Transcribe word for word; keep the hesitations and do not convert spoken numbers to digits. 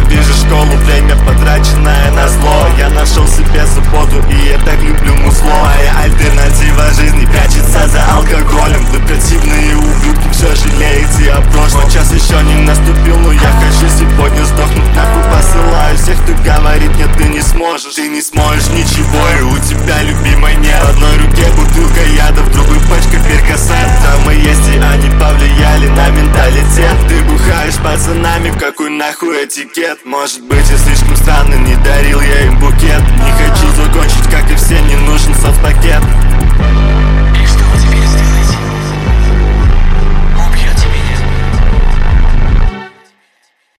ненавижу школу, время потраченное на зло. Я нашел себе свободу, и я так люблю мусло. Моя альтернатива жизни прячется за алкоголем. Вы противные ублюдки, все жалеете о прошлом. Час еще не наступил, но я хочу сегодня сдохнуть. Нахуй посылаю всех, кто говорит: нет, ты не сможешь. Ты не сможешь ничего, и у тебя, любимой, нет. В одной руке бутылка яда, в другой пачка перкосет. Травмы есть, и они повлияли на менталитет. Ты бухаешь пацанами, какой нахуй этикет? Может быть, я слишком странный, не дарил я им букет. Не хочу закончить, как и все, не нужен соцпакет.